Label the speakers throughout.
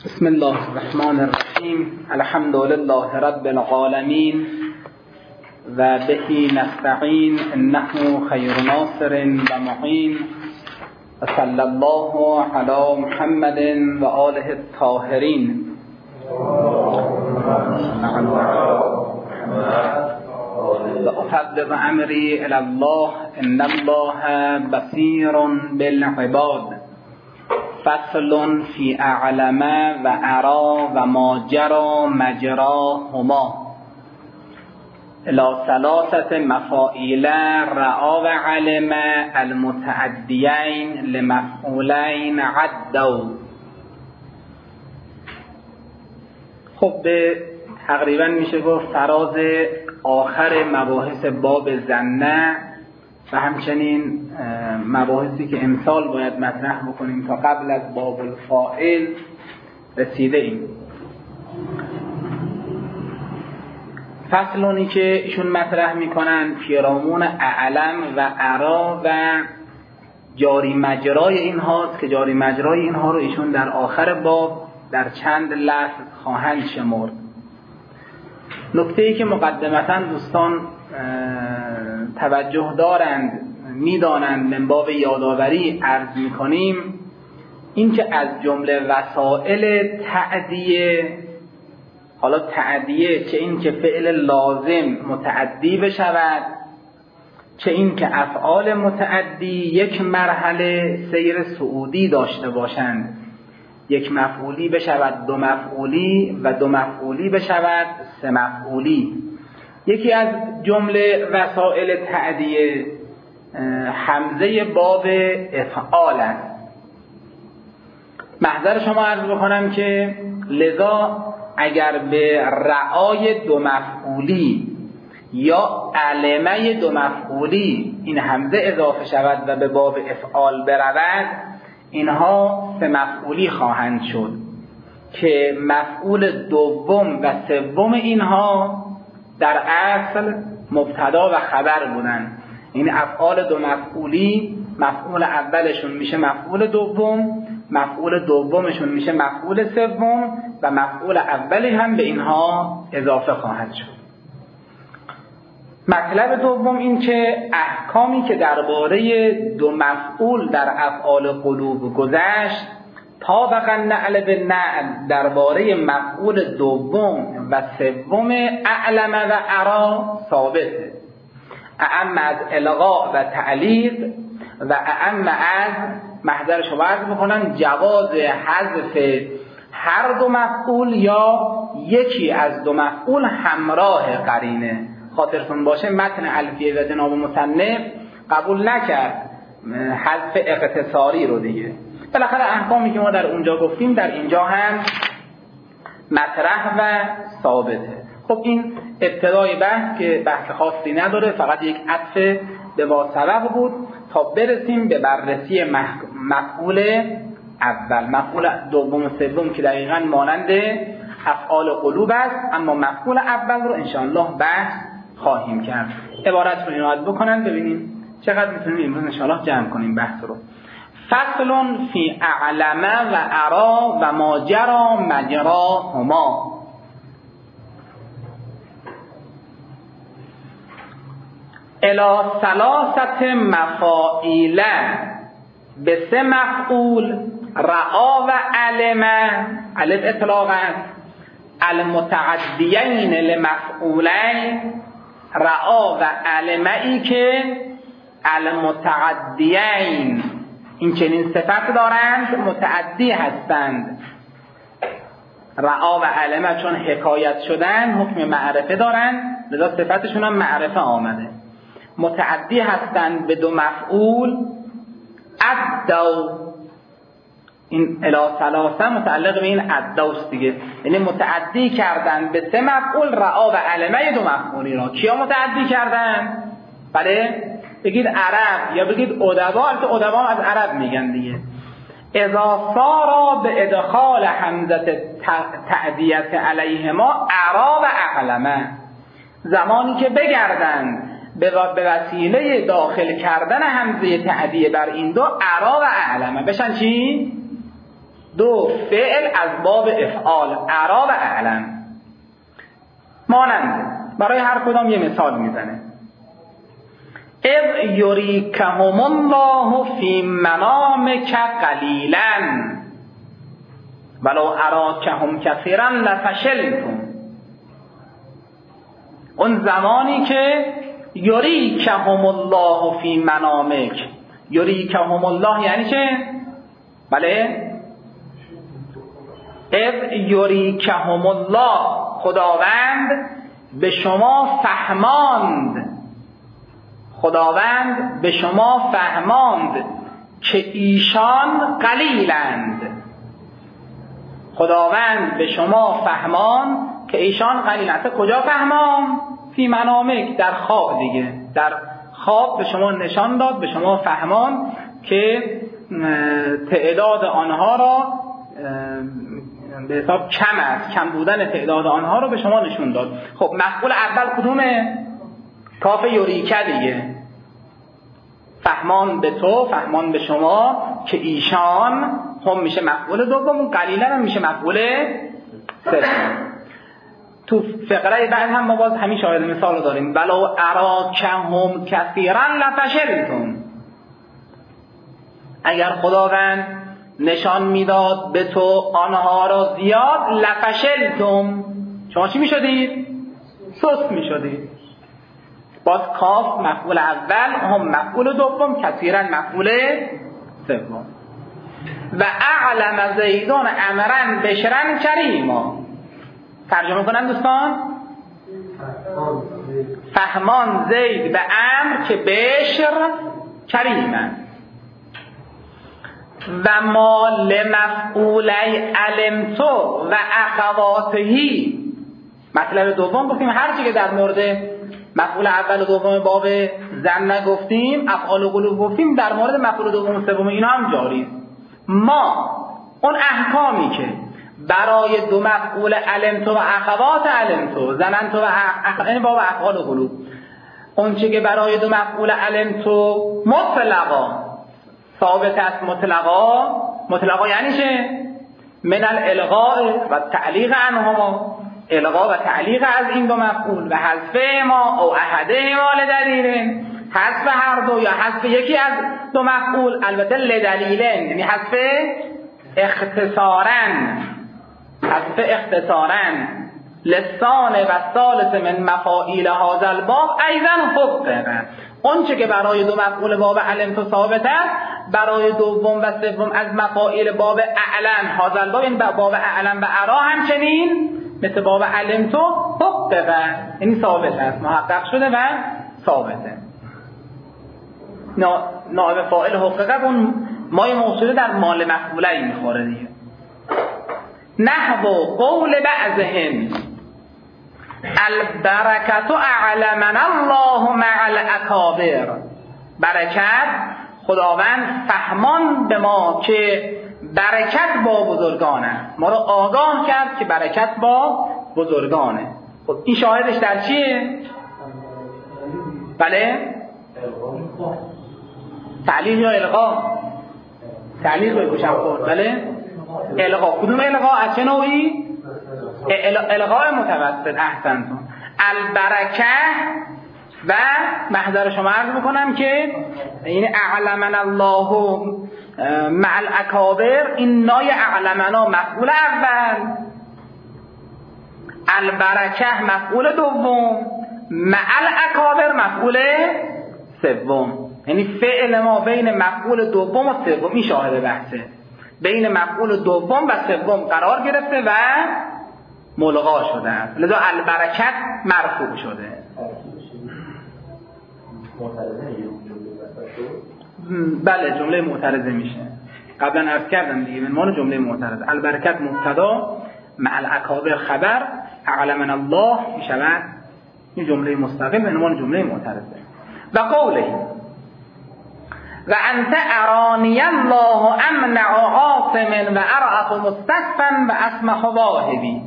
Speaker 1: بسم الله الرحمن الرحیم. الحمد لله رب العالمین و به نستعین انه خیر ناصر و معین و صلی الله علی محمد و آله الطاهرین. و افوض امری الی الله ان الله بصیر بالعباد. فصل فی اعلم و ارا و ما جرى مجراهما الی ثلاثه مفاعیل رعا و علم المتعدیین لمفعولین عدوا. خب به تقریبا میشه گفت فراز آخر مباحث باب ظنه و همچنین مباحثی که امسال باید مطرح بکنیم تا قبل از باب الفاعل رسیده ایم. فصلونی که ایشون مطرح میکنن پیرامون اعلم و ارا و جاری مجرای این هاست که جاری مجرای اینها رو ایشون در آخر باب در چند لفظ خواهند شمرد. نکته‌ای که مقدمتاً دوستان توجه دارند میدانند من باب یادآوری عرض میکنیم این که از جمله وسائل تعدیه، حالا تعدیه چه این که فعل لازم متعدی بشود چه این که افعال متعدی یک مرحله سیر صعودی داشته باشند، یک مفعولی بشود دو مفعولی و دو مفعولی بشود سه مفعولی. یکی از جمله وسائل تعدیه همزه باب افعال است. محضر شما عرض بکنم که لذا اگر به رعای دو مفعولی یا علمه دو مفعولی این همزه اضافه شود و به باب افعال برود، اینها سه مفعولی خواهند شد که مفعول دوم و سوم اینها در اصل مبتدا و خبر بودن. این افعال دو مفعولی مفعول اولشون میشه مفعول دوم، مفعول دومشون میشه مفعول سوم و مفعول اولی هم به اینها اضافه خواهد شد. مطلب دوم این که احکامی که درباره دو مفعول در افعال قلوب گذشت طابق النعل بالنعل درباره مفعول دوم و سوم اعلم و ارا ثابته، اعم از الغاء و تعلیق و اعم از محضر شما عرض بکنن جواز حذف هر دو مفعول یا یکی از دو مفعول همراه قرینه. خاطرتون باشه متن الفیه و جناب مصنف قبول نکرد حذف اختصاری رو دیگه. بالاخره احکامی که ما در اونجا گفتیم در اینجا هم مطرح و ثابته. خب این ابتدای بحث که بحث خاصی نداره، فقط یک عطف به واسبق بود تا برسیم به بررسی مفعول اول. مفعول دوم و سوم که دقیقاً مانند افعال قلوب است، اما مفعول اول رو انشاءالله بحث خواهیم کرد. عبارت رو ایناد بکنن ببینیم چقدر میتونیم امروز انشاءالله جمع کنیم بحث رو. فصل فی اعلم و ارا و ما جرى مجراهما. الی ثلاثه مفاعیل به سه مفعول رعا و علم، الف اطلاق است، المتعدیین لمفعولین، رعا و علمئی که المتعدیین این چنین صفت دارند متعدی هستند. رعا و علمه چون حکایت شدن حکم معرفه دارند لذا صفتشون هم معرفه آمده. متعدی هستند به دو مفعول عدوا، این الی ثلاثه متعلق به این عدوست دیگه، یعنی متعدی کردن به سه مفعول رعا و علمه دو مفعولی را. کیا متعدی کردن؟ بله بگید عرب یا بگید ادبا، البته ادبا از عرب میگن دیگه. اذا صارا به ادخال حمزه تعدیت علیهما ارا و اعلمه، زمانی که بگردند به وسیله داخل کردن همزه تعدیه بر این دو ارا و اعلمه بشن چی؟ دو فعل از باب افعال ارا و اعلم. مانند برای هر کدام یه مثال میزنه. اذ یریکهم الله فی منامک قلیلا ولو اراکهم کثیرا لفشلتم. اون زمانی که یریکهم الله فی منامک، یریکهم الله یعنی چه؟ بله، اذ یریکهم الله، خداوند به شما فهماند، خداوند به شما فهماند که ایشان قلیلند، خداوند به شما فهماند که ایشان قلیلند. کجا فهمان؟ فی منامک، در خواب دیگه، در خواب به شما نشان داد، به شما فهمان که تعداد آنها را به حساب کم است، کم بودن تعداد آنها رو به شما نشون داد. خب مفعول اول کدومه؟ کاف یوریکه دیگه، فهمان به تو، فهمان به شما که ایشان، هم میشه مفعول دوم، قلیلا هم میشه مفعول سوم. تو فقره بعد هم ما باز همین شاهد مثال رو داریم. ولو اراکهم کثیرا لفشلتم، اگر خداوند نشان میداد به تو آنها را زیاد، لفشلتم، شما چی میشدید؟ سست میشدید. باز کاف مفعول اول، هم مفعول دوم، کثیرا مفعول سوم. و اعلم زیدون امرا بشرا کریما. ترجمه کنن دوستان؟ فهمان زید به امر که بشر کریمن. و ما لمفعولی علمتو و اخواتهی. مطلب دوم گفتیم هرچی که در مورد مفعول اول و دوم باب زن نگفتیم، افعال و قلوب گفتیم، در مورد مفعول دوم و سوم اینا هم جاری. ما اون احکامی که برای دو مفعول علمتو و اخوات علمتو، زننتو و این باب افعال و قلوب، اون چی که برای دو مفعول علمتو مطلقا ثابت است، مطلقا یعنی چه؟ من الالغاء و تعلیق عنهما، الغا و تعلیق از این دو مفعول و حذف ما او احده ما لدلیلن، حذف هر دو یا حذف یکی از دو مفعول، البته لدلیلن یعنی حذف اختصارا لسان و ثالث من مفاعیل هذا الباب ایضا حقق. اون چه که برای دو مفعول باب علمتو ثابت است، برای دوم و سوم از مفاعیل باب اعلم هذا الباب، این باب اعلم و ارا همچنین مثل باب علمتو حقق، یعنی ثابت است، محقق شده و ثابته. نائب فاعل حقق اون مای موصوله در مال مفعوله میخوره دیگه. نحو قول بعضهم البرکت اعلمنا الله مع الاکابر. برکت، خداوند فهمان به ما که برکت با بزرگانه، ما رو آگاه کرد که برکت با بزرگانه. خب این شاهدش در چیه؟ بله؟ تعلیق یا الغا؟ تعلیق بکشم خورد. بله؟ الغا. کدوم الغا؟ از چه نوعی؟ الغاء متوسط. احسنتون. البرکه و محضر شما عرض بکنم که این اعلمنا الله مع الاکابر، این نای اعلمنا مفعول اول، البرکه مفعول دوم، مع الاکابر مفعول سوم. یعنی فعل ما بین مفعول دوم و سوم، این شاهد بحثه، بین مفعول دوم و سوم قرار گرفته و ملغا شده است، لذا البرکت مرفوع شده. بله جمله معترضه میشه، قبلا عرض کردم دیگه، من عنوان جمله معترضه. البرکت مبتدا، مع الاکابر خبر، اعلمنا الله میشود این جمله مستقل به عنوان جمله معترضه. و قوله و انت ارانی الله امنع عاصم و ارعف مستكفا و اسمح واهبی.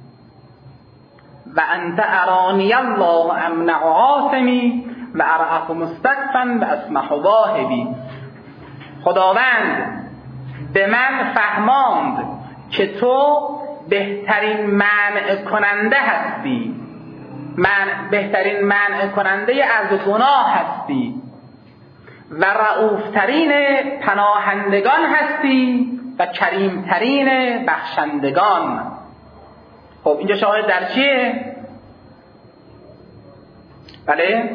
Speaker 1: و انت ارانی الله امنع عاصمی و ارعف مستكفا و اسمح واهبی. خداوند به من فهماند که تو بهترین منع کننده هستی، بهترین منع کننده از گناه هستی و رؤوفترین پناهندگان هستی و کریمترین بخشندگان. خب اینجا شاهد در چیه؟ بله؟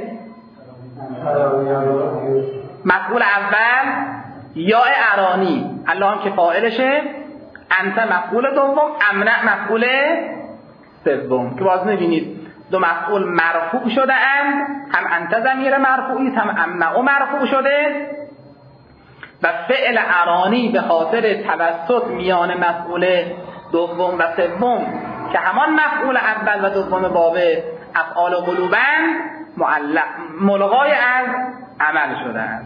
Speaker 1: مفعول اول یا ارانی، الله هم که فاعلشه، انت مفعول دوم، امنع مفعول سوم، که باز می‌بینید دو مفعول مرفوع شده اند، هم انت ضمیر مرفوعی هم امنع مرفوع شده و فعل ارانی به خاطر توسط میان مفعول دوم و سوم که همان مفعول اول و دوم باب افعال قلوبند ملغای از عمل شده است.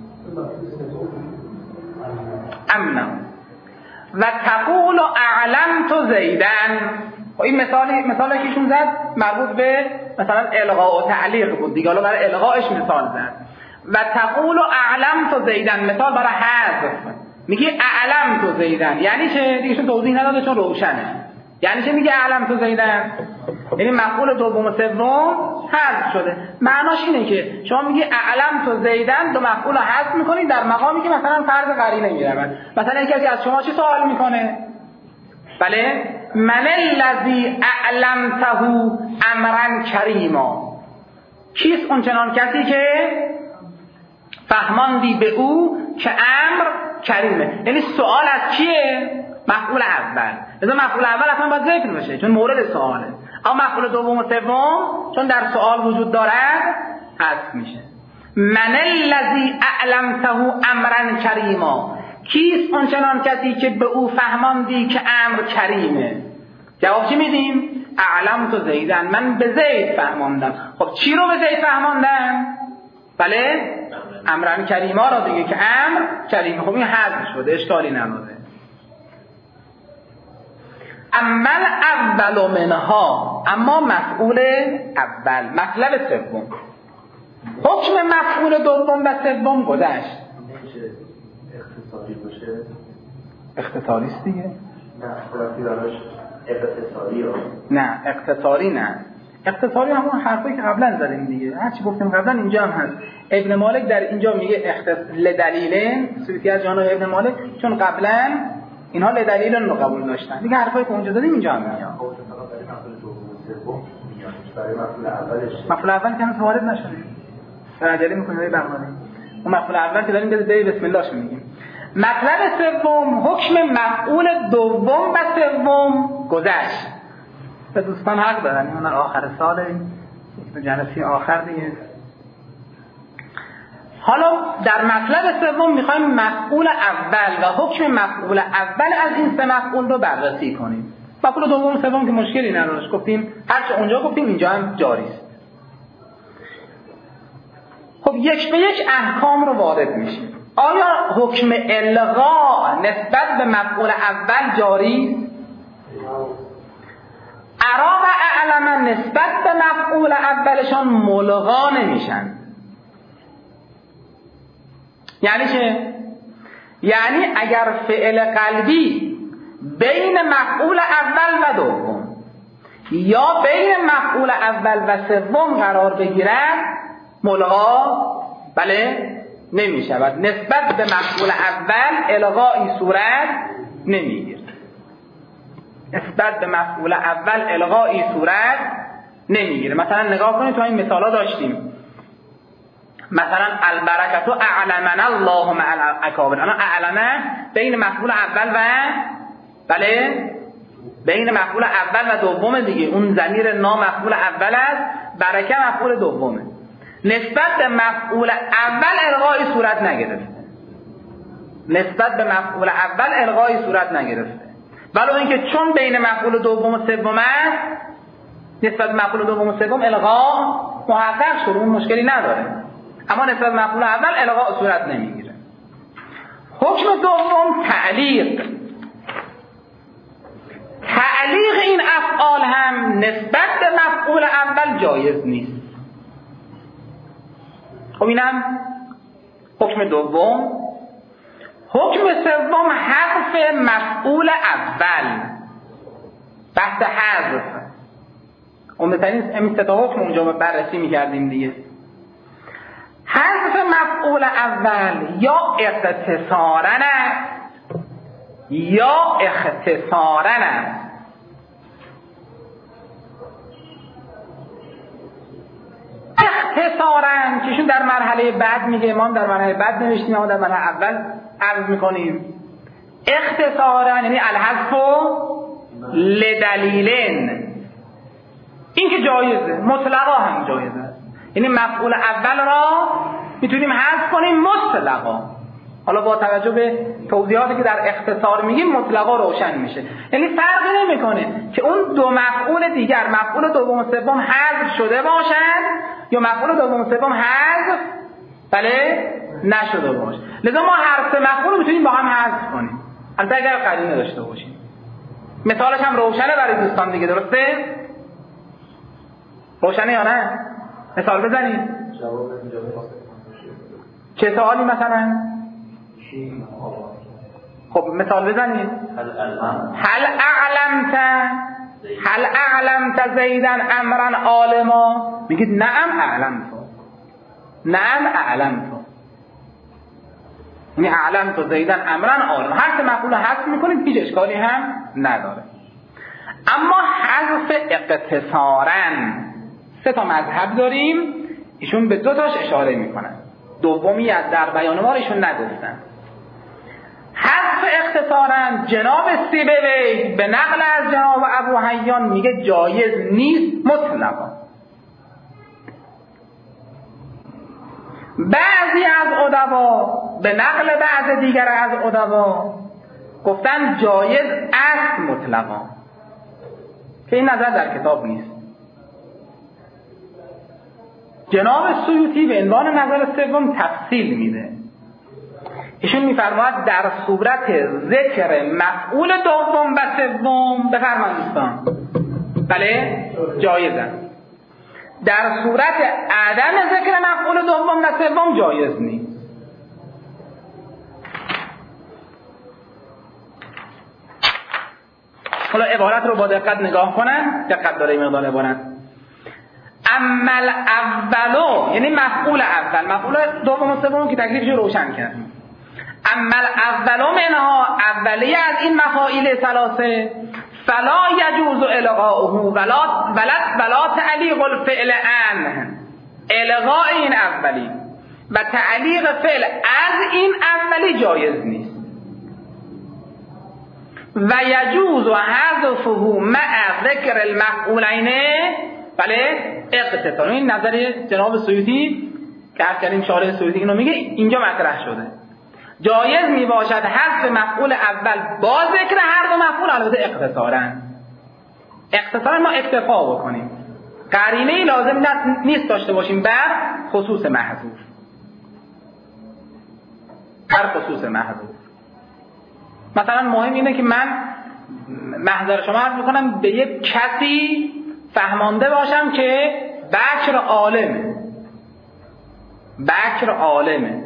Speaker 1: امنا و تقول اعلمت زیدن. این مثالی که ایشون زد مربوط به مثلا الغاء و تعلیق بود دیگه، حالا برای الغاءش مثال زد. و تقول اعلمت زیدن مثال برای حذف، میگه اعلمت زیدن یعنی چه؟ دیگه ایشون توضیح نداده چون روشنه. یعنی چه میگه اعلمت زیدن؟ یعنی مفعول دوم و سوم حذف شده. معناش اینه که شما میگی اعلمت زیدن، دو مفعول رو حذف میکنید در مقامی که مثلا فرض قرینه میگیرن. مثلا کسی از شما چی سوال میکنه؟ بله، من الذی اعلمته امرا کریما، کیست اون چنان کسی که فهماندی به او که امر کریمه؟ یعنی سوال از چیه؟ مفعول اول. لذا مفعول اول اصلا باید ذکر بشه چون مورد سواله، اما مفعول دوم و سوم چون در سوال وجود دارد حذف میشه. من الذی اعلمته امرا کریما، کیست اون چنان کسی که به او فهماندی که امر کریمه؟ جواب چی میدیم؟ اعلمت زیدن، من به زید فهماندم. خب چی رو به زید فهماندم؟ بله، امرن کریما را دیگه که امر کریمه. خب این حذف شده، اشکالی نداره. عمل اول منها، اما مفعول اول، مطلب سوم، حکم مفعول دوم و سوم گذشت.
Speaker 2: اختصاری باشه؟
Speaker 1: اختصاری است دیگه؟
Speaker 2: نه اختصاری داراش اختصاری ها؟
Speaker 1: نه اختصاری نه، اختصاری همون حرفایی که قبلا زدیم دیگه، هرچی گفتیم قبلا اینجا هم هست. ابن مالک در اینجا میگه لدلیلن، سویتی از جانب ابن مالک، چون قبلا اینها لدلیلن رو قبول داشتن دیگه، حرفایی که اونجا زدیم اینجا هم میاد.
Speaker 2: برای مفعول اولش
Speaker 1: مفعول اول که هنوز وارد نشده، عجله میکنه برای بغدادی. اون مفعول اول که داریم بده بسم الله شو میگیم. مطلب سوم، حکم مفعول دوم و سوم گذشت. به دوستان حق دارن، اون آخر سال یک جلسه آخر دیگه. حالا در مطلب سوم میخوایم مفعول اول و حکم مفعول اول از این سه مفعول رو بررسی کنیم. مفعول دوم و سوم که مشکلی نداره، گفتیم هرچه اونجا گفتیم اینجا هم جاری است. خب یک به یک احکام رو وارد میشیم. آیا حکم الغا نسبت به مفعول اول جاری؟ ارا و اعلم نسبت به مفعول اولشان ملغا نمیشن. یعنی چه؟ یعنی اگر فعل قلبی بین مفعول اول و دوم یا بین مفعول اول و سوم قرار بگیرد ملغا بله نمی شود. نسبت به مفعول اول الغایی صورت نمیگیره. نسبت به مفعول اول الغایی صورت نمیگیره. مثلا نگاه کنید تو این مثالا داشتیم، مثلا البرکت اعلمنا الله مع الاکابر. انا اعلمه بین مفعول اول و بله بین مفعول اول و دوم دیگه، اون ضمیر نام مفعول اول است، برکه مفعول دومه. نسبت به مفعول اول الغای صورت نگرفته. نسبت به مفعول اول الغای صورت نگرفته. ولو اینکه چون بین مفعول دوم و سوم است، نسبت به مفعول دوم و سوم الغا محقق شد، اون مشکلی نداره. اما نسبت به مفعول اول الغا صورت نمیگیره. حکم دوم تعلیق. تعلیق این افعال هم نسبت به مفعول اول جایز نیست. خب اینم حکم دوم. حکم سوم حذف مفعول اول، بحث حذف. عمدترین سه تا حکم اونجا بررسی می‌کردیم دیگه. حذف مفعول اول یا اختصاراً یا اختصاراً است. اختصاراً که ایشون در مرحله بعد میگه، ما در مرحله بعد نوشتیم، ما در مرحله اول عرض میکنیم. اختصاراً یعنی الحذف لدلیلن، این که جایزه، مطلقا هم جایزه. یعنی مفعول اول را میتونیم حذف کنیم مطلقا. حالا با توجه به توضیحاتی که در اختصار میگیم مطلقا روشن میشه. یعنی فرقی نمیکنه که اون دو مفعول دیگر، مفعول دوم و سوم حذف شده باشن یا مفعول دوم و سوم حذف نشده باشه. لذا ما هر سه مفعول میتونیم با هم حذف کنیم، البته اگر قرینه داشته باشیم. مثالش هم روشنه برای دوستان دیگه، درسته؟ روشنه یا نه؟ مثال بزنید. چه سوالی مثلا؟ خب مثال بزنید. هل اعلمت زیدن امرا عالما؟ میگید نعم اعلمت. نعم اعلمت. یعنی اعلمت زیدن امرا عالما. هر سه مفعول حذف میکنید، هیچ اشکالی هم نداره. اما حذف اقتصاراً سه تا مذهب داریم، ایشون به دو تاش اشاره میکنن، دومی از در بیان ما ایشون نگفتن. حذف اختصاراً جناب سیبوی به نقل از جناب ابو حیان میگه جایز نیست مطلقا. بعضی از ادبا به نقل بعض دیگر از ادبا گفتن جایز است مطلقا، که این نظر در کتاب نیست. جناب سیوطی به عنوان نظر سوم تفصیل میده. ایشون میفرماید در صورت ذکر مفعول دوم و سوم، بفرمایید دوستان، جایز است. در صورت عدم ذکر مفعول دوم و سوم جایز نیست. حالا عبارت رو با دقت نگاه کنن، دقت داره این مقدار عبارت. عمل اولو یعنی مفعول اول، مفعول دوم و سوم که تکلیفش رو روشن کردیم. عمل اولو منها، اولیه از این مفاعیل ثلاثه، فلا یجوز الغاؤه ولا تعلیق الفعل عنه، الغاء این اولی و تعلیق فعل از این اولی جایز نیست. و یجوز حذفه مع ذکر المفعولین اقتصار. این نظر جناب سیوطی که عرض کردیم شارح سیوطی اینو میگه، اینجا مطرح شده. جایز میباشد حذف مفعول اول با ذکر هر دو مفعول، البته اختصارا ما اکتفا بکنیم، قرینه‌ای لازم نیست داشته باشیم بر خصوص محذوف. مثلا مهم اینه که من محضر شما عرض میکنم به یک کسی فهمانده باشم که بکر عالمه.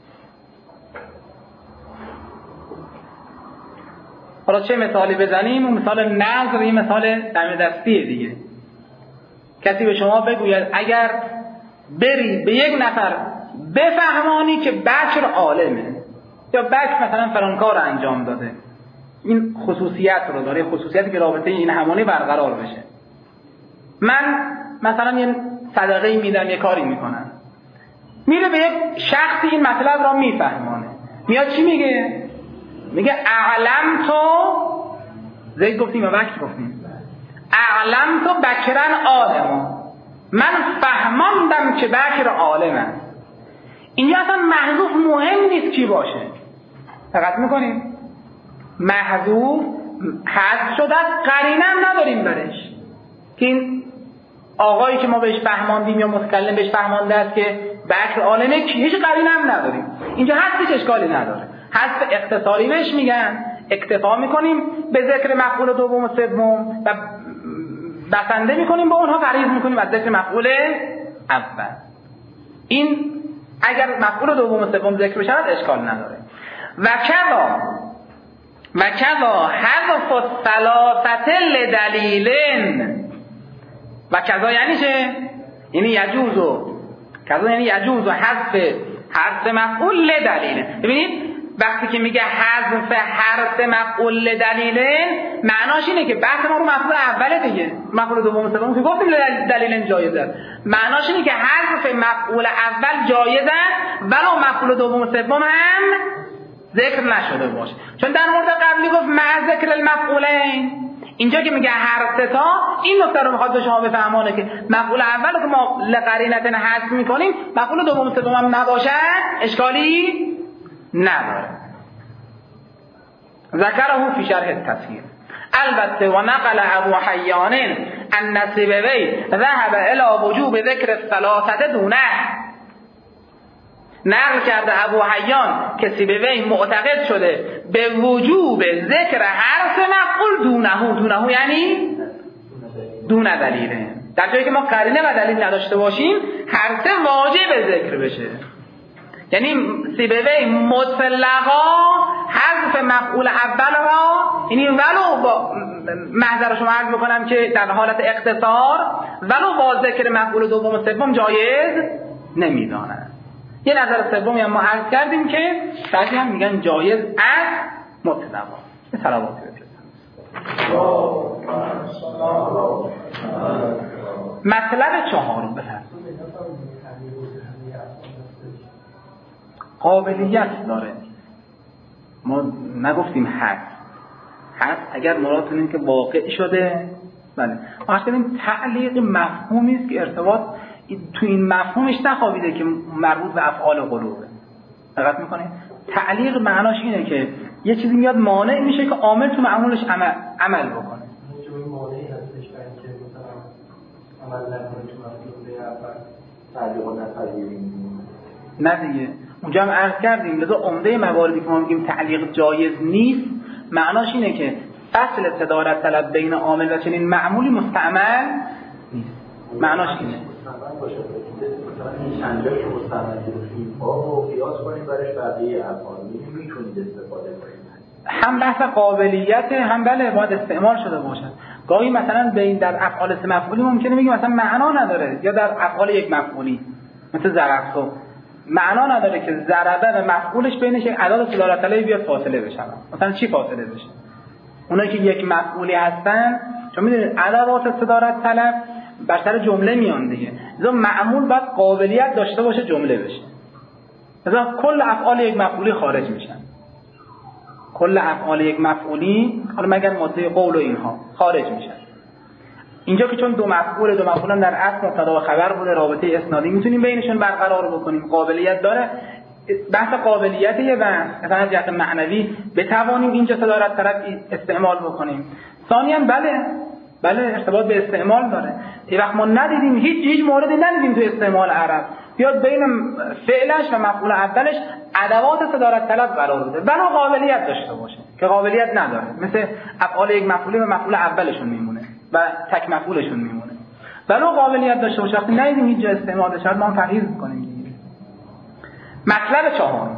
Speaker 1: حالا چه مثالی بزنیم؟ اون مثال نظر، این مثال دم دستیه دیگه. کسی به شما بگوید اگر بری به یک نفر بفهمانی که بکر عالمه، یا بکر مثلا فلان کار انجام داده، این خصوصیت رو داره، خصوصیتی که رابطه این همانی برقرار بشه. من مثلا یه صدقه میدم، یه کاری میکنم، میره به یک شخصی این مطلب را میفهمانه، میاد چی میگه؟ میگه اعلم تو زید گفتیم و بکر گفتیم، اعلم تو بکرن عالما، من فهماندم که بکر عالم است. اینجا اصلا محذوف مهم نیست کی باشه، فقط میکنیم محذوف حذف شده، قرینه هم نداریم برش که این آقایی که ما بهش فهماندیم یا متکلم بهش فهمانده است که بکر عالمه، هیچ قرینه هم نداریم. اینجا هیچ اشکالی نداره. حذف اختصاری بهش میگن، اکتفا میکنیم به ذکر مفعول دوم و سوم و بسنده میکنیم با اونها، غریض میکنیم از ذکر مفعول اول. این اگر مفعول دوم و سوم ذکر بشود اشکال نداره. و کذا حذف الثلاثه لدلیلن. و کذا یعنی چه؟ یعنی یجوز و حذف مفعول لدلیلن. ببینید وقتی که میگه حذف حرف مفعول لدلیلن معناش اینه که بحث ما رو مفعول اوله دیگه، مفعول دوم سوم که گفتیم دلیلن جایزه، معناش اینه که حذف مفعول اول جایزه ولو مفعول دوم سوم هم ذکر نشده باشه. چون در مورد قبلی گفت مع ذکر المفعولین، اینجا که میگه هر سه تا این نکته رو میخواد به شما بفهمونه که مفعول اول که ما لقرینه حذف میکنیم مفعول دوم سوم هم نباشه اشکالی نداره. ذکره فی شرح التسهیل. البته و نقل ابو حیان ان سیبوی ذهب الی وجوب ذکر الثلاثه دونه. نقل کرده ابو حیان که سیبوی معتقد شده به وجوب ذکر حرف مفعول دونه یعنی دون دلیله، در جایی که ما قرینه و دلیل نداشته باشیم حرف واجب ذکر بشه. یعنی سیبوی مطلقا حذف مفعول اول را، یعنی ولو با محضر شما عرض بکنم که در حالت اختصار ولو با ذکر مفعول دوم و سوم جایز نمیدانند. یه نظر سومی هم ما عرض کردیم که بعضی هم میگن جایز از مطلقا. یه صلواتی بفرستم. مطلب چهارم بفرمایید. قابلیت داره، ما نگفتیم هست اگر مرادتون این که واقع شده بله. ما گفتیم تعلیق مفهومی است که ارتباط تو این مفهومش نخوابیده که مربوط به افعال قلوبه. دقت میکنید؟ تعلیق معناش اینه که یه چیزی میاد مانع میشه که عامل تو معمولش عمل بکنه.
Speaker 2: چون مانعی هستش برای اینکه مثلا عمل نکنه تو مفعول اول تعلیق و نپذیریم.
Speaker 1: نه دیگه اونجا هم عرض کردیم لذا عمده مواردی که ما میگیم تعلیق جایز نیست معناش اینه که فصل صدارت طلب بین عامل و چنین معمولی مستعمل نیست. معناش اینه
Speaker 2: مستعمل باشه مثلا این چندجا که مستعمل گرفتیم با قیاس کنیم برش بقیه افعال میتونید استفاده کنید.
Speaker 1: هم بحث قابلیت هم بله باید استعمال شده باشد. گاهی مثلا بین در افعال سه مفعولی ممکنه بگیم مثلا معنا نداره، یا در افعال یک مفعولی مثل ضرب معنا نداره که ضربه و مفعولش بینش یک عدد صدارت طلبی بیاد فاصله بشه. مثلا چی فاصله بشه؟ اونایی که یک مفعولی هستن چون میدونید ادوات صدارت طلب بر سر جمله میان دیگه، لذا معمول باید قابلیت داشته باشه جمله بشه. لذا کل افعال یک مفعولی خارج میشن، کل افعال یک مفعولی حالا مگر ماده قول و اینها خارج میشن. اینجا که چون دو مفعول هم در اصل مبتدا و خبر بوده رابطه اسنادی میتونیم بینشون برقرار بکنیم، قابلیت داره. بحث قابلیتیه و مثلا از جهت معنوی بتوانیم اینجا صدارت طلب استعمال بکنیم. ثانیاً بله ارتباط به استعمال داره. یه وقت ما ندیدیم هیچ موردی ندیدیم تو استعمال عرب بیاد بین فعلش و مفعول اولش ادوات صدارت طلب قرار بده ولی قابلیت داشته باشه که قابلیت نداره، مثل افعال یک مفعولی و مفعول اولشون میمونه و تک مفعولشون میمونه. ولی قابلیت داشته باشه وقتی ندیدیم هیچ جا استعمال بشه ما پرهیز می‌کنیم دیگه. مطلب چهارم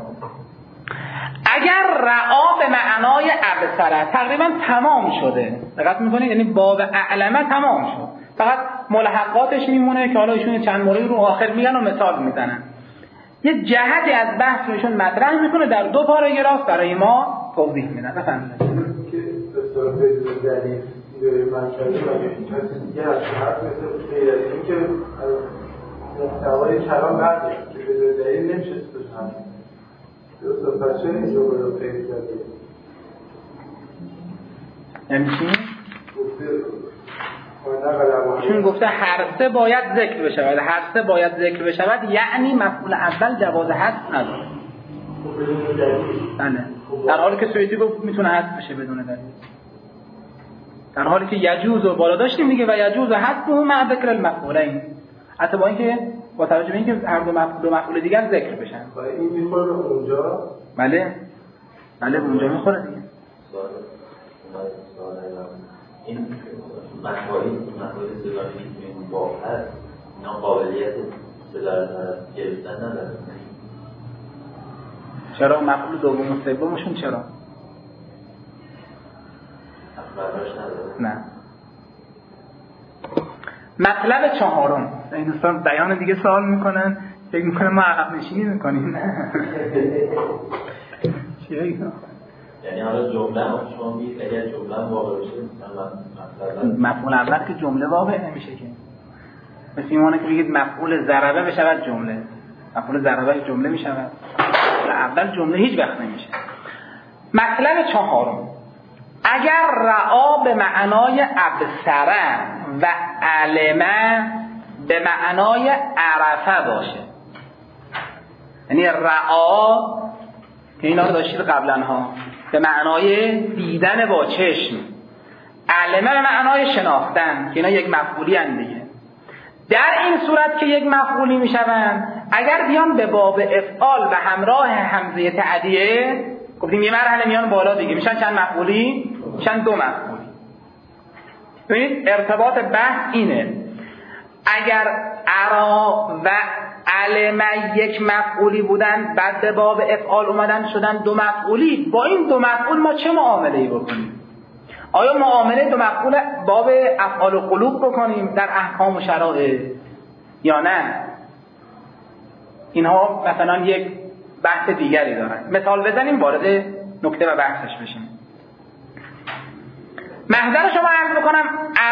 Speaker 1: اگر رعا به معنای ابصره تقریبا تمام شده، دقت میکنید یعنی باب اعلمه تمام شد، فقط ملحقاتش میمونه که حالا ایشون چند موردی رو آخر میگن و مثال میزنن. یه جهتی از بحث ایشون مطرح میکنه در دو پاراگراف برای ما توضیح میدن. بفرمایید
Speaker 2: که دکتر بدون دلیل یه از حرف مثل غیر از این که محتوای کلام برداشت که بدون دلیل نمیشه بفهمیم. درسته پس چه اینجا رو فکر کرده؟
Speaker 1: یعنی چی؟ چون گفته هر سه باید ذکر بشود، هر سه باید ذکر بشود یعنی مفعول اول جواز حذف نداره. بله. در حالی که سویتی گفت میتونه حذف بشه بدون دلیل، در حالی که یجوز رو بالا داشتیم دیگه و یجوز حذفه مع ذکر المفعولین، حتی با اینکه با توجه به اینکه هر دو مفعول دیگر ذکر بشن.
Speaker 2: و این میخوره به اونجا؟
Speaker 1: بله اونجا میخوره دیگه.
Speaker 3: این مسائل صداری که توی این باب هست اینا قابلیت صدارت گرفتن نداره.
Speaker 1: چرا مفعول دوم و سومشون چرا؟ نه. مطلب چهارم، این دوستان بیان دیگه سوال میکنن، فکر میکنن ما عقب نشینی میکنیم. چیه اینا؟
Speaker 3: یعنی حالا جمله شما میگید اگر جمله واقع بشه
Speaker 1: مفعول اول که جمله واقع نمیشه که. مثل اینه که بگید مفعول ضربه بشود جمله، مفعول ضربه جمله میشود، اول جمله هیچ وقت نمیشه. مطلب چهارم، اگر رعا به معنای ابصره و علمه به معنای عرفه باشه، یعنی رعا که اینا رو داشتید قبلا ها به معنای دیدن با چشم، علمه به معنای شناختن که اینا یک مفعولی هستند دیگه. در این صورت که یک مفعولی میشوند، اگر بیان به باب افعال و همراه همزه تعدیه، گفتیم یه مرحله میان بالا دیگه، میشن چند مفعولی؟ میشن دو مفعولی. ببینید ارتباط بحث اینه، اگر ارا و علمه یک مفعولی بودن، بعد به باب افعال اومدن شدن دو مفعولی، با این دو مفعول ما چه معامله‌ای بکنیم؟ آیا معامله دو مفعول باب افعال و قلوب بکنیم در احکام و شرائع یا نه؟ اینها مثلا یک بحث دیگری دارن. مثال بزنیم وارد نکته و بحثش بشیم. محضر شما عرض بکنم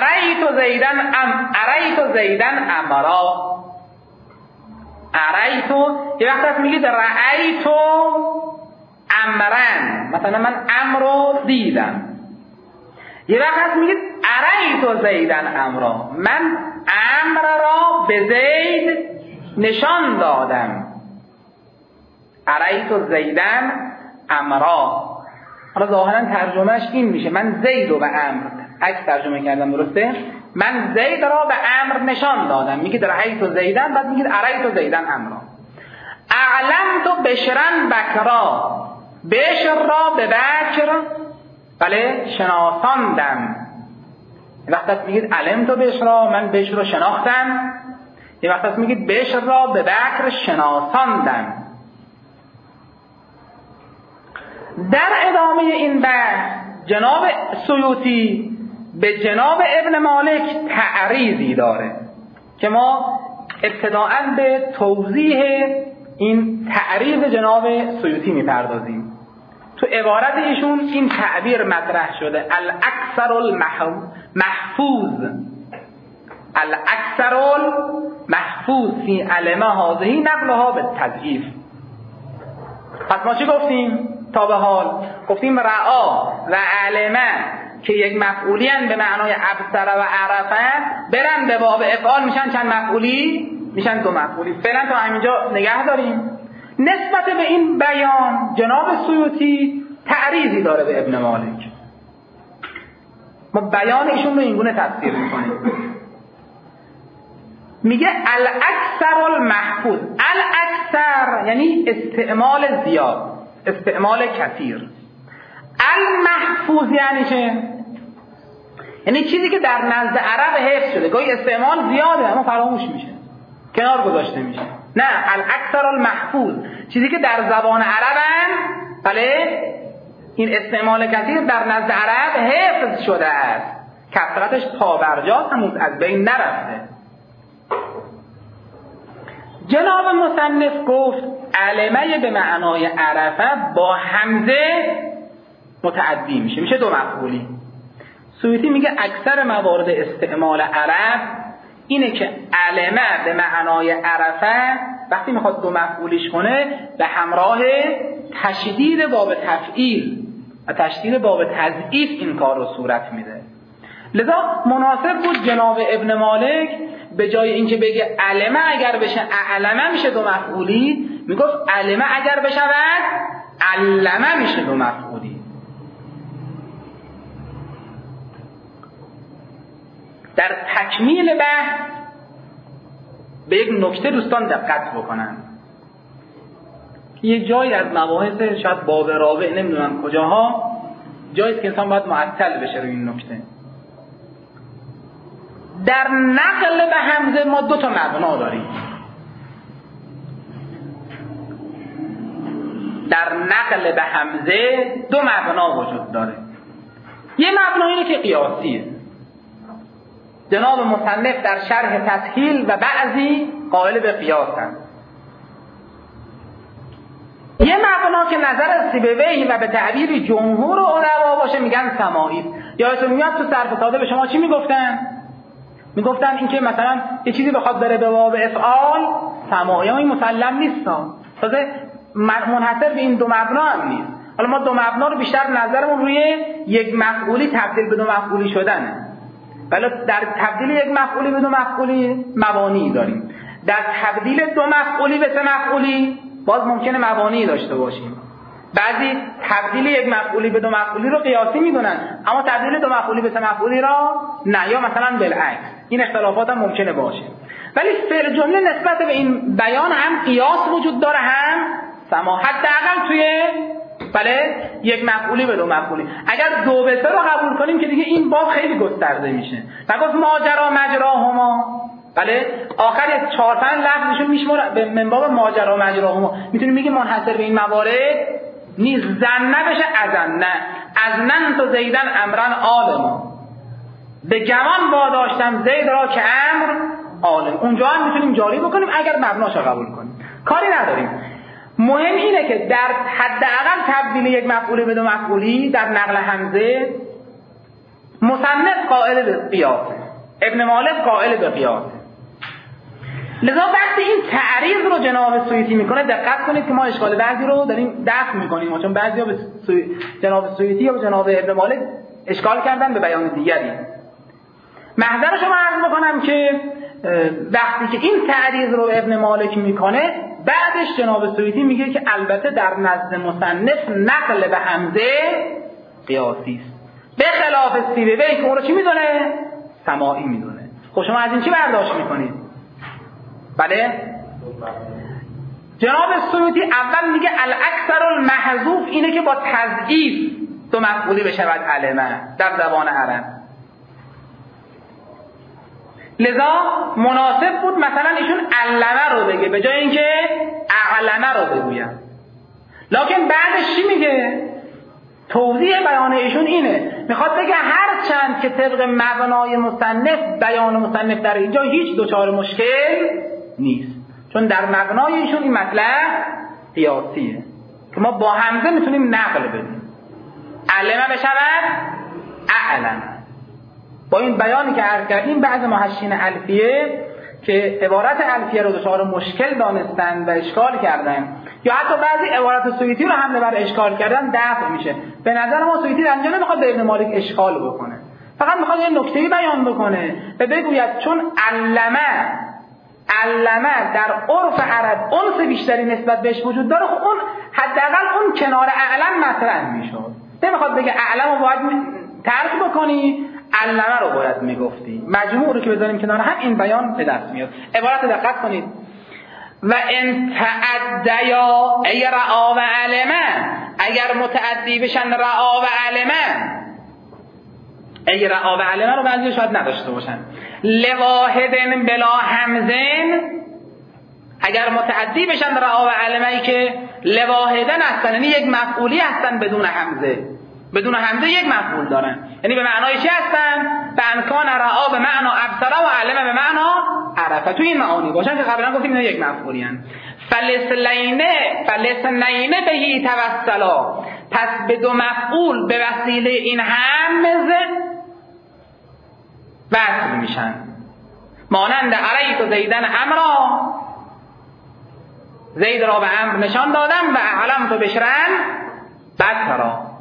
Speaker 1: ارایت زیدن امرا. ارایتو یه وقت هست میگید رأیتو امرن، مثلا من امر رو دیدم. یه وقت هست میگید ارایتو زیدن امرا، من امر را به زید نشان دادم. ارایتو زیدن امرا، حالا ظاهرا ترجمهش این میشه من زید رو به امر عکس ترجمه کردم، درسته؟ من زید را به امر نشان دادم. میگید رأیت زیدن، بعد میگید ارایت زیدن امرا. اعلمت بشرا بکرا، بشر را به بکر بله شناساندم. یه وقت میگید علمت بشرا، من بشر رو شناختم. یه وقت میگید بشر را به بکر شناساندم. در ادامه این بحث جناب سیوطی به جناب ابن مالک تعریضی داره که ما ابتداءً به توضیح این تعریض جناب سیوطی میپردازیم. تو عبارت ایشون این تعبیر مطرح شده، الاکثر المحفوظ، الاکثر المحفوظ فی علمه هذه نقلها به تضعیف. پس ما چی گفتیم تا به حال؟ گفتیم رعا و علمه که یک مفعولی هن به معنای ابصره و عرفه، برن به باب افعال میشن چند مفعولی؟ میشن دو مفعولی. فعلا تا همینجا نگه داریم. نسبت به این بیان جناب سیوطی تعریضی داره به ابن مالک. ما بیان ایشون رو اینگونه تفسیر میکنیم، میگه الاکثر المحفوظ. الاکثر یعنی استعمال زیاد، استعمال کثیر. المحفوظ یعنی چه؟ یعنی چیزی که در نزد عرب حفظ شده، گاهی استعمال زیاده اما فراموش میشه، کنار گذاشته میشه. نه، الاکثر المحفوظ، چیزی که در زبان عربن بله این استعمال کثیر در نزد عرب حفظ شده است، کثرتش پابرجاست، هنوز از بین نرفته. جناب مصنف گفت علمه به معنای عرفه با همزه متعدی میشه دو مفعولی. سیوطی میگه اکثر موارد استعمال عرب اینه که علمه به معنای عرفه وقتی میخواد دو مفعولیش کنه به همراه تشدید باب تفعیل و تشدید باب تضعیف این کار رو صورت میده. لذا مناسب بود جناب ابن مالک به جای اینکه بگه علمه اگر بشه اعلمه میشه دو مفعولی، میگفت علمه اگر بشود علمه میشه دو مفعولی. در تکمیل بحث به یک نکته دوستان دقت بکنن. یه جایی از مباحث شاید باب رابع نمیدونم کجاها جاییست که انسان باید معطل بشه روی این نکته. در نقل به همزه ما دو تا مبنا داریم. در نقل به همزه دو مبنا وجود داره. یه مبنا اینه که قیاسیه. جناب مصنف در شرح تسهیل و بعضی قائل به قیاسن. یه مبنا که نظر سیبویه و به تعبیر جمهور علما باشه میگن سماعی. یادتون میاد تو صرف ساده به شما چی میگفتن؟ میگفتن اینکه مثلا یه چیزی بخواد بره به باب افعال سماعی، این مسلم نیست. تازه منحصر به این دو مبنا هم نیست. حالا ما دو مبنا رو بیشتر نظرمون روی یک مفعولی تبدیل به دو مفعولی شدنه. ولی در تبدیل یک مفعولی به دو مفعولی مبانی داریم. در تبدیل دو مفعولی به سه مفعولی باز ممکنه مبانی داشته باشیم. بعضی تبدیل یک مفعولی به دو مفعولی رو قیاسی میدونن، اما تبدیل دو مفعولی به سه مفعولی را نه، یا مثلا بالعکس. این اختلافات هم ممکنه باشه. ولی فعل جمله نسبت به این بیان هم قیاس وجود داره، هم سما. حداقل توی یک مفعولی به دو مفعولی. اگر دو به سه رو قبول کنیم که دیگه این باب خیلی گسترده میشه. نگفت ماجرا مجراهما، آخر 4-5 لفظشون میشمره به منباب ماجرا مجراهما. میتونیم بگیم منحصر به این موارد نیست. زن بشه ازنن تو زیدن امرن عالما، به گمان واداشتم زید را که امر عالم. اونجا هم میتونیم جاری بکنیم اگر مبناشو قبول کنیم، کاری نداریم. مهم اینه که در حداقل تبدیل یک مفعولی به دو مفعولی در نقل همزه مصنف قائل به قیاسه، ابن مالک قائل به قیاسه. لذا وقتی این تعریض رو جناب سیوطی میکنه دقت کنید که ما اشکال بعضی رو داریم دفع میکنیم، چون بعضیا به جناب سیوطی یا به جناب ابن مالک اشکال کردن به بیان دیگری. محضر شما عرض بکنم که وقتی که این تعریض رو ابن مالک میکنه، بعدش جناب سیوطی میگه که البته در نزد مصنف نقل به همزه قیاسی است، به خلاف سیبوی که اون رو چی میدونه؟ سماعی میدونه. خب شما از این چی برداشت میکنید؟ بله؟ جناب سیوطی اول میگه الاکثر المحذوف اینه که با تضعیف دو مفعولی بشود علمه در زبان عرب. لذا مناسب بود مثلا ایشون علمه رو بگه به جای اینکه اعلمه رو بگویم. لکن بعدش چی میگه؟ توضیح بیان ایشون اینه، میخواد بگه هر چند که طبق مبنای مصنف بیان مصنف در اینجا هیچ دوچار مشکل نیست، چون در مبنای ایشون این مطلب قیاسیه که ما با همزه میتونیم نقل بدیم. علمه بشود اعلمه. با این بیانی که عرض کردیم بعض محشین الفیه که عبارت الفیه رو دچار مشکل دانستن و اشکال کردن، یا حتی بعضی عبارت سیوطی رو حمله بر اشکال کردن، دفع میشه. به نظر ما سیوطی در اینجا نمیخواد به ابن مالک اشکال بکنه، فقط میخواد یه نکته‌ای بیان بکنه و بگوید چون علمه در عرف عرب انس بیشتری نسبت بهش وجود داره، خب اون حداقل اون کنار اعلم مطرح میشد. نمیخواد بگه اعلم رو باید ترک بکنی، علمه رو باید میگفتی. مجموع رو که بذاریم کنار هم این بیان به دست میاد. عبارت دقت کنید: و ان تعدیا ای رعا و علمه، اگر متعدی بشن رعا و علمه، ای رعا و علمه رو بعضی شاید نداشته باشن، لواحدن بلا همزن، اگر متعدی بشن رعا و علمه ای که لواحدن هستن، یعنی یک مفعولی هستن بدون همزه، بدون همزه یک مفعول دارن، یعنی به معنای چی هستن؟ فانکان رعا به معنا ابصر و علمه به معنا عرفه. تو این معانی باشن که قبلا گفتیم اینا یک مفعولی ان. فلسنین بهی توسلا، پس به دو مفعول به وسیله این همزه وصل میشن. مانند علیت زیدن امرا، زید را به امر نشان دادم، و علمت بشرن بسرا.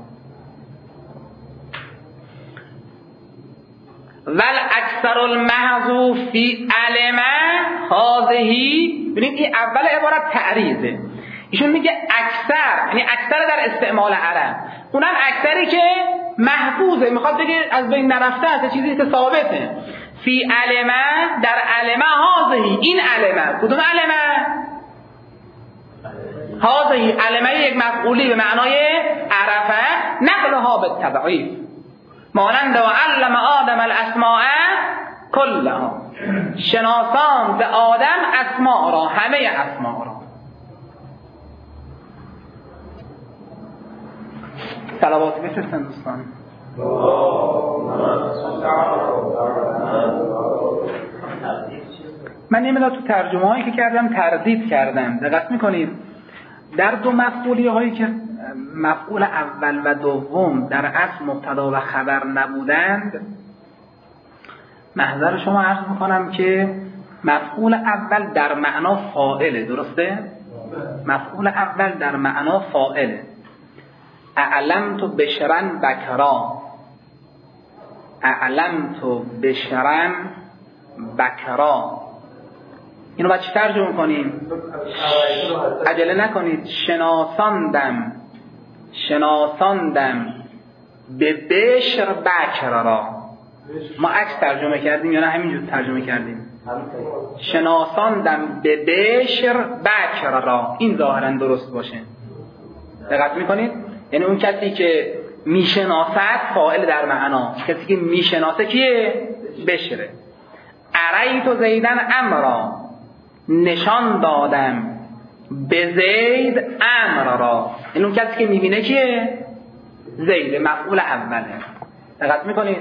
Speaker 1: ول اکثر المحذوف فی علمه هذهی. ببینید این اول عبارت تعریضه. ایشون میگه اکثر، یعنی اکثر در استعمال عرب، اونم اکثری که محفوظه، میخواد بگه از بین نرفته است، چیزی که ثابته. فی علمه، در علمه هذهی، این علمه. کدوم علمه؟ هذهی علمه یک مفعولی به معنای عرفه، نقلها به تضعیف. مانند و علم آدم الاسماء کلها، شناسان به آدم اسماء را، همه اسماء را. صلوات بفرستن دوستان. من نمیدونم تو ترجمه هایی که کردم تردید کردم، دقت میکنید در دو مفعولی هایی که مفعول اول و دوم در اصل مبتدا و خبر نبودند، محضر شما عرض میکنم که مفعول اول در معنا فاعله، درسته؟ مفعول اول در معنا فاعله. اعلمت بشرن بکرا، اعلمت بشرن بکرا. اینو باید چی ترجمه کنیم؟ عجله نکنید. شناساندم به بشر بکر را. ما عکس ترجمه کردیم یا نه همینجور ترجمه کردیم؟ شناساندم به بشر بکر را. این ظاهرا درست باشه. دقت میکنید؟ یعنی اون کسی که میشناسد فاعل در معنا، کسی که میشناسه کیه؟ بشره. اریت زیدن امرا، نشان دادم به زید امر را. این اون کسی که میبینه کیه؟ زید، مفعول اوله. دقت میکنید؟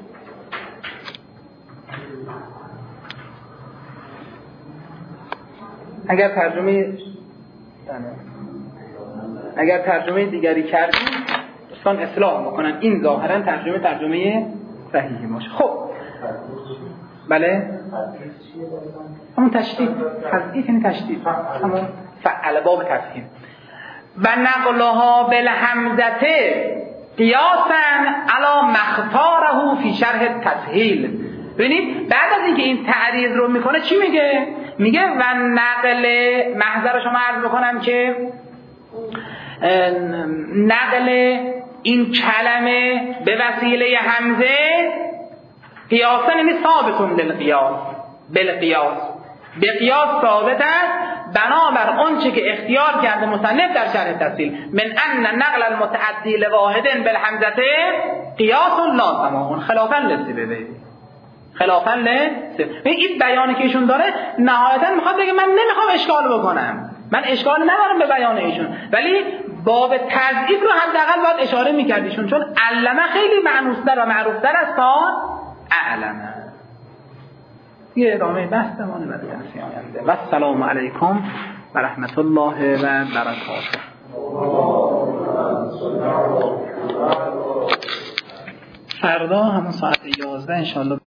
Speaker 1: اگر ترجمه دیگری کردیم دوستان اصلاح بکنن، این ظاهرا ترجمه صحیحی باشه. خب بله، همون تشدید، تضعیف یعنی تشدید، همون فعل باب تفهیم. و نقلها بالحمزه قیاسا علی مختاره فی شرح تسهیل. ببینید بعد از اینکه این تعریض رو میکنه چی میگه؟ میگه و نقل، محضر شما عرض بکنم که نقل این کلمه به وسیله حمزه قیاسا یعنی ثابتون بالقیاس، به قیاس ثابت است بنابر آنچه که اختیار کرده مصنف در شرح تفصیل من ان نقل المتعدی لواحد بالحمزه قیاس لازم خلافا لسببه. این بیانی که ایشون داره نهایتا میخواد بگه من نمیخوام اشکال بکنم، من اشکال ندارم به بیان ایشون، ولی باب تضعیف رو حداقل باید اشاره میکردیشون، چون علمه خیلی معنوستر و معروفتر است تا اعلمه. یه ادامه بحث بمانه برای درسی آینده. و السلام علیکم و رحمت الله و برکاته. فردا همون ساعت 11 انشاءالله